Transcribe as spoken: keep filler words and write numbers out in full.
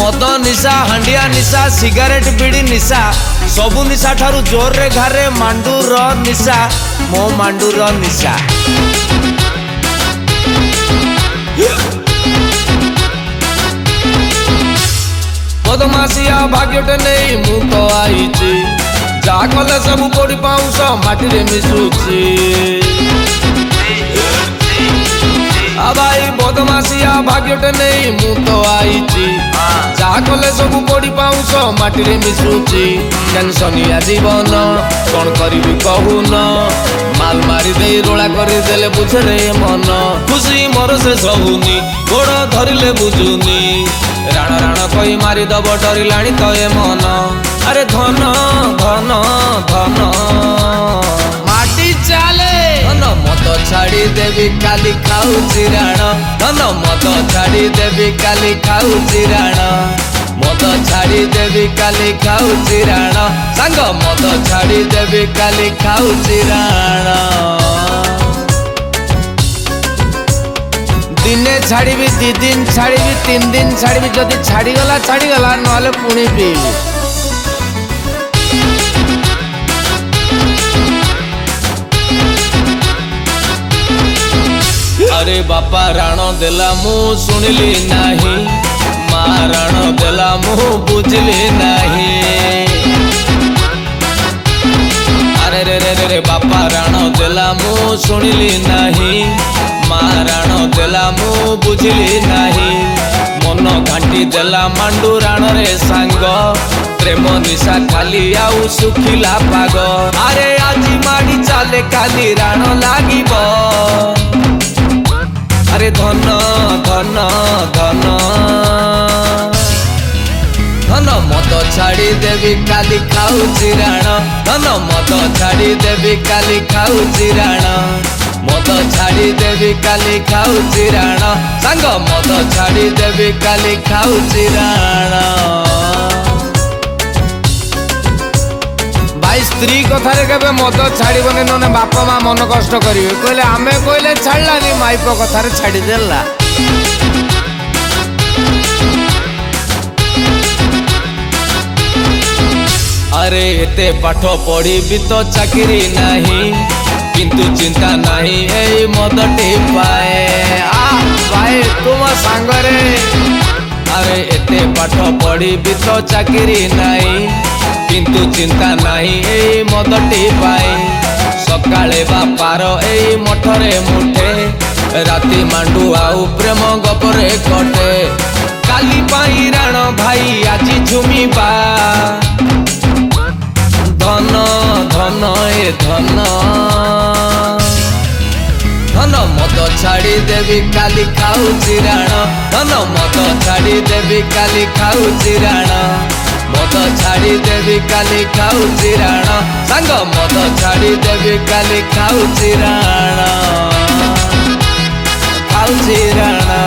मद निशा हांडिया निशा सिगारेट बीड़ी निशा सबु निशा ठारू जोर रे घारे मांडूर निशा मो मांडूर निशा। बदमाशिया भाग्यटे नहीं मु तो आईची जा कले सब कोड़ी पाउंस माटी रे मिसुची। आ भाई बदमाशिया भाग्यटे नहीं मु तो आईची जा कले सब कोड़ी पाउंस माटी रे मिसुची। टेंशनिया जीवन कौन करिबी कहून माल मारी दे रोला करी देले बुझे रे मन खुशी मोर से सहुनी गोड़ धरिले बुझुनी राण राण कही मारी दब डरिलाणी तो ए मन अरे धन धन धन माटी चाले धन मत छाड़ी देवी काली खाऊची राण धन मत छाड़ी देवी काली खाऊची राण मत छाड़ी देवी काली खाऊची राण सांग मत छाड़ी देवी काली खाऊची राण। दिने छाड़ी दी दिन छाड़ी तीन दिन छाड़ी जदि छाड़ी गला छाड़ी गला नले पुणी पीबी। अरे बापा राण देला मु सुनिली नाही माँ राण देला मु बुझली नाही। अरे रे रे रे बापा राण देला मु सुनिली नाही माँ राण देला मु बुझिली नाही। मन घाटी देला मांडू राण रे सांग प्रेम निशा खाली आउ सुखिला पाग अरे आजी माड़ी चाले काली राण लागिब अरे धन धन धन धन मद छाड़ी देवी काली खाऊची राण धन मद छाड़ी देवी काली खाऊची राण मद छाड़ी देवी काली खाऊची राण सांग मद छाड़ी देवी काली खाऊची राण। भाई स्त्री कथारे केबे मद छाड़बनी नने बाप माँ मन कष्ट करेंगे कहले आमे कहले छाड़लानी माइप कथारे छाड़ी देला। अरे एते पाठ पढ़ी भी तो चाकरी नहीं किंतु चिंता नहीं ए मदटी पाए आ भाई तुम सांगरे। अरे एते पाठ पढ़ी भी तो चाकरी नहीं किंतु चिंता नहीं ए मदटी पाए सकाळे बापार ए मठरे मुठे राति मांडू आउ प्रेम गपरे कटे काली पाई राण भाई आजी झुमिबा धन धन ए धन धन मद छाड़ी देवी काली खाऊची राण धन मद छाड़ी देवी काली खाऊची राण मद छाड़ी देवी काली खाऊची राण सांग मद छाड़ी देवी काली खाऊची राण खाऊची राण।